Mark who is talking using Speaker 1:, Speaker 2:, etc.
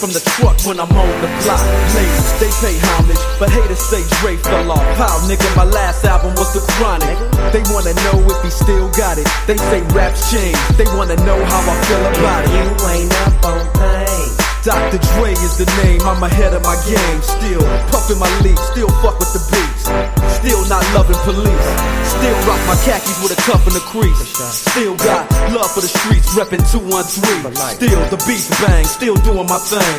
Speaker 1: from the truck when I'm on the block. Ladies, they pay homage, but haters say Dre fell off. How, nigga, my last album was The Chronic. They wanna know if he still got it. They say raps change, they wanna know how I feel about it.
Speaker 2: You ain't up on things.
Speaker 1: Dr. Dre is the name, I'm ahead of my game. Still puffin' my leaf, still fuck with the beats. Still not loving police. Still rock my khakis with a cuff in the crease. Still got love for the streets, reppin' 213. Still the beats bang, still doing my thing.